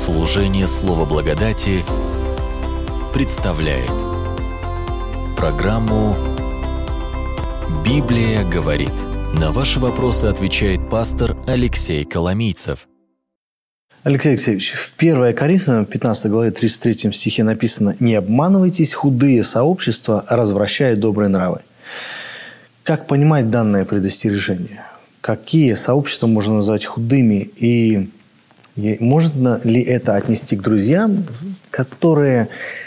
Служение Слова Благодати представляет программу «Библия говорит». На ваши вопросы отвечает пастор Алексей Коломийцев. Алексей Алексеевич, в 1 Коринфянам 15 главе 33 стихе написано: «Не обманывайтесь, худые сообщества развращают добрые нравы». Как понимать данное предостережение? Какие сообщества можно назвать худыми? И можно ли это отнести к друзьям, которые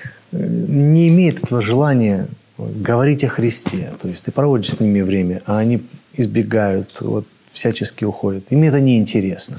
не имеют этого желания говорить о Христе? То есть ты проводишь с ними время, а они избегают, всячески уходят. Им это неинтересно.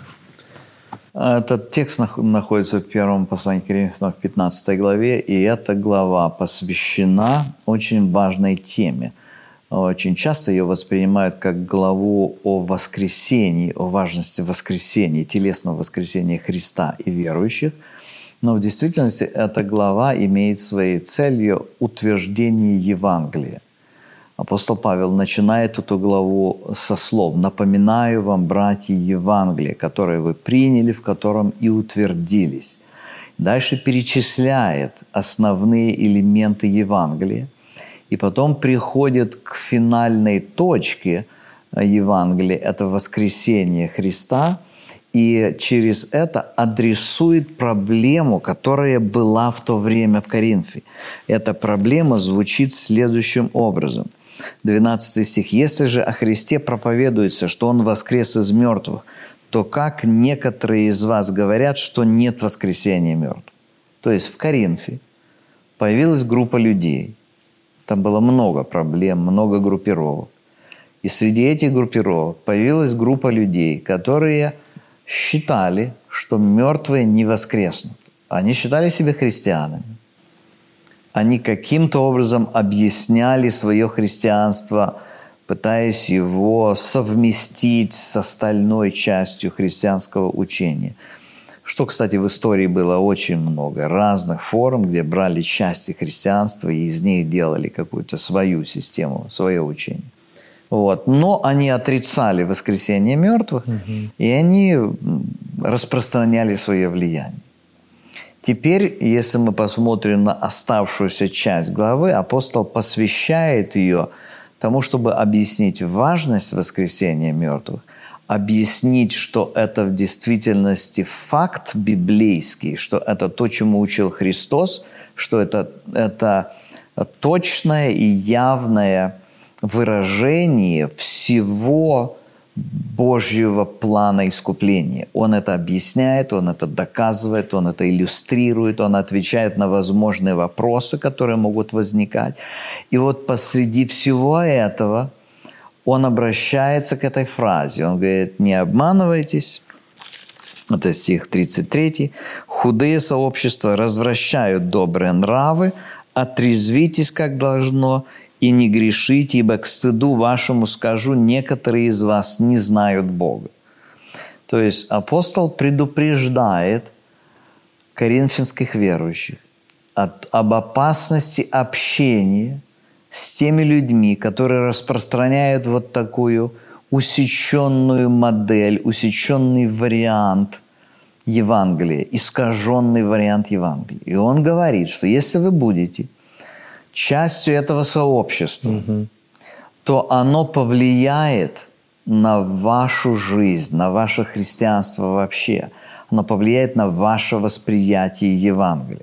Этот текст находится в первом послании к Коринфянам в 15 главе, и эта глава посвящена очень важной теме. Очень часто ее воспринимают как главу о воскресении, о важности воскресения, телесного воскресения Христа и верующих. Но в действительности эта глава имеет своей целью утверждение Евангелия. Апостол Павел начинает эту главу со слов: «Напоминаю вам, братья, Евангелие, которое вы приняли, в котором и утвердились». Дальше перечисляет основные элементы Евангелия. И потом приходит к финальной точке Евангелия, это воскресение Христа, и через это адресует проблему, которая была в то время в Коринфе. Эта проблема звучит следующим образом. 12 стих. «Если же о Христе проповедуется, что Он воскрес из мертвых, то как некоторые из вас говорят, что нет воскресения мертвых?» То есть в Коринфе появилась группа людей. Там было много проблем, много группировок. И среди этих группировок появилась группа людей, которые считали, что мертвые не воскреснут. Они считали себя христианами. Они каким-то образом объясняли свое христианство, пытаясь его совместить с остальной частью христианского учения. Что, кстати, в истории было очень много разных форм, где брали части христианства и из них делали какую-то свою систему, свое учение. Но они отрицали воскресение мертвых, и они распространяли свое влияние. Теперь, если мы посмотрим на оставшуюся часть главы, апостол посвящает ее тому, чтобы объяснить важность воскресения мертвых, объяснить, что это в действительности факт библейский, что это то, чему учил Христос, что это точное и явное выражение всего Божьего плана искупления. Он это объясняет, он это доказывает, он это иллюстрирует, он отвечает на возможные вопросы, которые могут возникать. И посреди всего этого он обращается к этой фразе. Он говорит: «Не обманывайтесь». Это стих 33. «Худые сообщества развращают добрые нравы, отрезвитесь, как должно, и не грешите, ибо к стыду вашему скажу, некоторые из вас не знают Бога». То есть апостол предупреждает коринфянских верующих об опасности общения с теми людьми, которые распространяют такую усеченную модель, усеченный вариант Евангелия, искаженный вариант Евангелия. И он говорит, что если вы будете частью этого сообщества, то оно повлияет на вашу жизнь, на ваше христианство вообще. Оно повлияет на ваше восприятие Евангелия.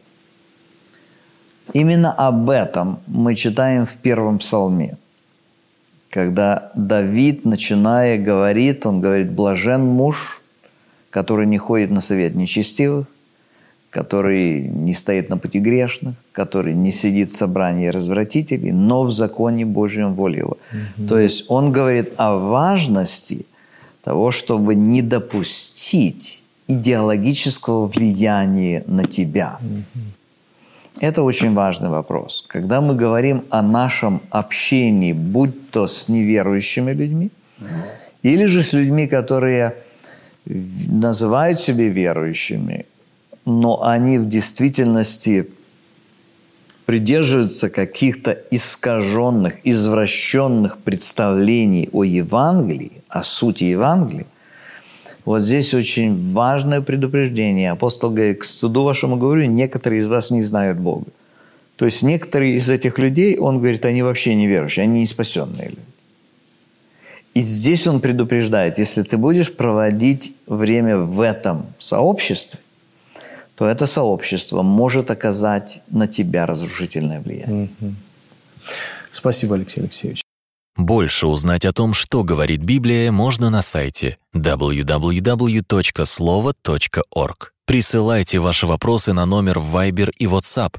Именно об этом мы читаем в первом псалме. Когда Давид, начиная, говорит, он говорит: «Блажен муж, который не ходит на совет нечестивых, который не стоит на пути грешных, который не сидит в собрании развратителей, но в законе Божьем воля его». То есть он говорит о важности того, чтобы не допустить идеологического влияния на тебя. Это очень важный вопрос. Когда мы говорим о нашем общении, будь то с неверующими людьми, или же с людьми, которые называют себя верующими, но они в действительности придерживаются каких-то искаженных, извращенных представлений о Евангелии, о сути Евангелия, Вот здесь очень важное предупреждение. Апостол говорит: к стыду вашему говорю, некоторые из вас не знают Бога. То есть некоторые из этих людей, он говорит, они вообще не верующие, они не спасенные люди. И здесь он предупреждает, если ты будешь проводить время в этом сообществе, то это сообщество может оказать на тебя разрушительное влияние. Спасибо, Алексей Алексеевич. Больше узнать о том, что говорит Библия, можно на сайте www.slovo.org. Присылайте ваши вопросы на номер в Viber и WhatsApp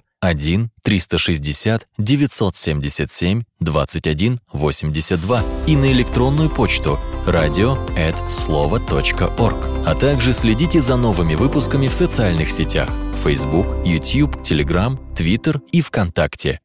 1-360-977-21-82 и на электронную почту radio@slovo.org. А также следите за новыми выпусками в социальных сетях Facebook, YouTube, Telegram, Twitter и ВКонтакте.